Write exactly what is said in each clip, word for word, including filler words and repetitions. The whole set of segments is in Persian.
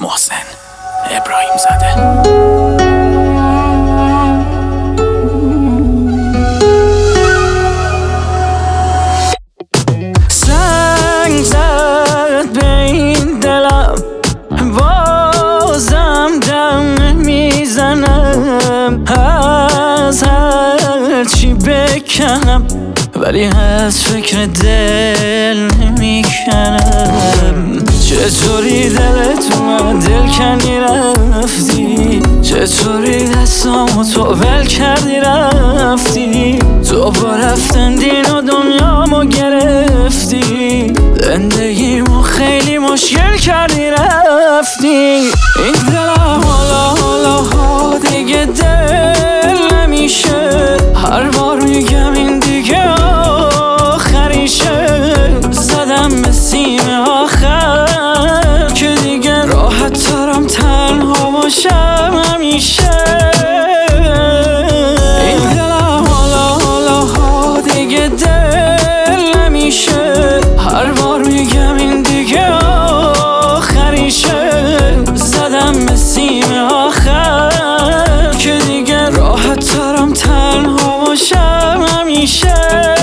محسن ابراهیم زاده. سنگ زد به این دلم، بازم دم میزنم. از هر چی بکنم ولی از فکر دل نمیکنم. چطوری دلت اومد دل کنی رفتی، چطوری دستامو تو ول کردی رفتی. تو با رفتن دین و دنیامو گرفتی، زندگیمو خیلی مشکل کردی رفتی. این دلم حالا حالا ها دیگه دل نمیشه، هر بار میگم این دیگه آخریشه. زدم به سیم آخر که دیگه راحت ترم تنها باشم همیشه. این دلم حالا حالا ها دیگه دل نمیشه، هر بار میگم این دیگه آخریشه. زدم به سیم آخر که دیگه راحت ترم تنها باشم همیشه.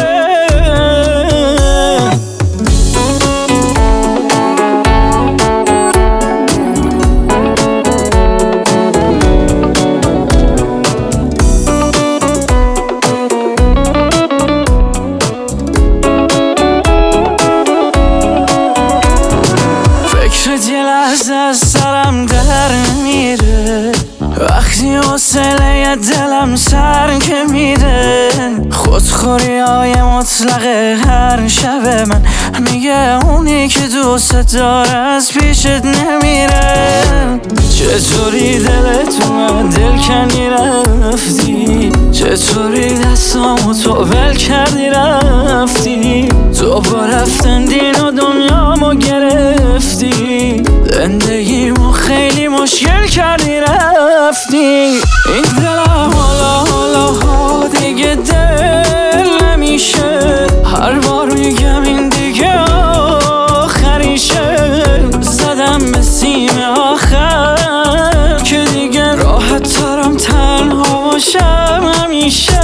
یه لحظه از سرم در میره، وقتی حوصله دلم سر که میره. خودخوری های مطلق هر شب من میگه اونی که دوست داره از پیشت نمیره. چطوری دلت اومد دل کنی رفتی، چطوری دستامو تو ول کردی رفتی. تو با رفتن دین و دنیامو گرفتی، زندگیمو خیلی مشکل کردی رفتی. این دلم حالا حالا ها دیگه دل نمیشه، هر بار میگم این دیگه آخریشه. زدم به سیم آخر که دیگه راحت ترم تنها باشم همیشه.